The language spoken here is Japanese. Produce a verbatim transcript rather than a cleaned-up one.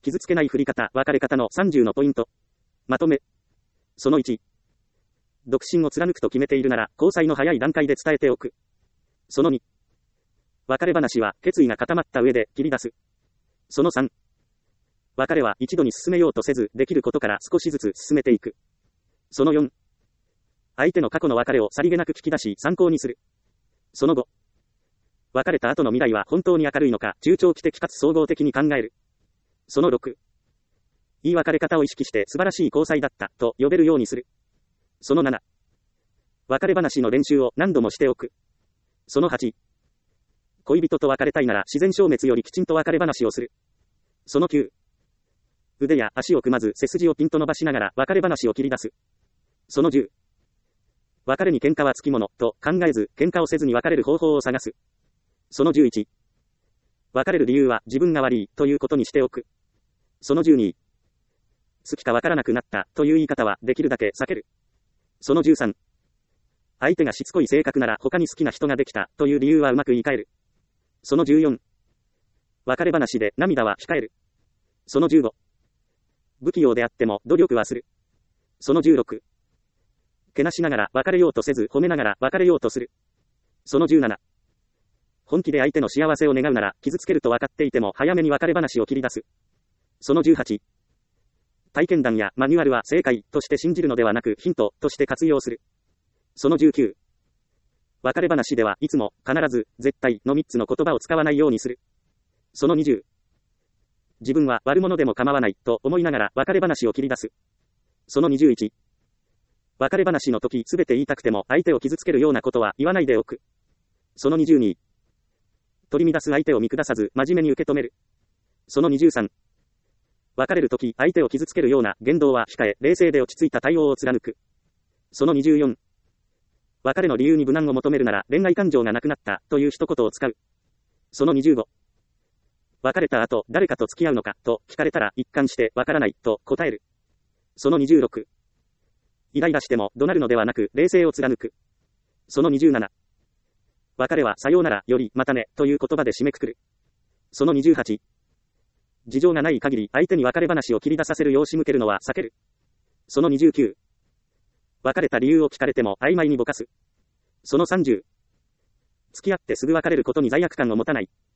傷つけない振り方、別れ方のさんじゅうのポイント。まとめ。そのいち。独身を貫くと決めているなら、交際の早い段階で伝えておく。そのに。別れ話は、決意が固まった上で切り出す。そのさん。別れは一度に進めようとせず、できることから少しずつ進めていく。そのよん。相手の過去の別れをさりげなく聞き出し、参考にする。そのご。別れた後の未来は本当に明るいのか、中長期的かつ総合的に考える。そのろく。言い別れ方を意識して素晴らしい交際だった、と呼べるようにする。そのなな。別れ話の練習を何度もしておく。そのはち。恋人と別れたいなら自然消滅よりきちんと別れ話をする。そのきゅう。腕や足を組まず背筋をピンと伸ばしながら別れ話を切り出す。そのじゅう。別れに喧嘩はつきもの、と考えず、喧嘩をせずに別れる方法を探す。そのじゅういち。別れる理由は自分が悪い、ということにしておく。そのじゅうに。好きかわからなくなった、という言い方はできるだけ避ける。そのじゅうさん。相手がしつこい性格なら他に好きな人ができた、という理由はうまく言い換える。そのじゅうよん。別れ話で涙は控える。そのじゅうご。不器用であっても努力はする。そのじゅうろく。けなしながら別れようとせず褒めながら別れようとする。そのじゅうなな。本気で相手の幸せを願うなら傷つけると分かっていても早めに別れ話を切り出す。そのじゅうはち。体験談やマニュアルは正解として信じるのではなくヒントとして活用する。そのじゅうきゅう。別れ話ではいつも必ず絶対のみっつの言葉を使わないようにする。そのにじゅう。自分は悪者でも構わないと思いながら別れ話を切り出す。そのにじゅういち。別れ話の時すべて言いたくても相手を傷つけるようなことは言わないでおく。そのにじゅうに。取り乱す相手を見下さず真面目に受け止める。そのにじゅうさん。別れる時相手を傷つけるような言動は控え、冷静で落ち着いた対応を貫く。そのにじゅうよん。別れの理由に無難を求めるなら恋愛感情がなくなったという一言を使う。そのにじゅうご。別れた後誰かと付き合うのかと聞かれたら一貫してわからないと答える。そのにじゅうろく。イライラしても怒鳴るのではなく冷静を貫く。そのにじゅうなな。別れはさようならよりまたねという言葉で締めくくる。そのにじゅうはち。事情がない限り相手に別れ話を切り出させるよう仕向けるのは避ける。そのにじゅうきゅう。別れた理由を聞かれても曖昧にぼかす。そのさんじゅう。付き合ってすぐ別れることに罪悪感を持たない。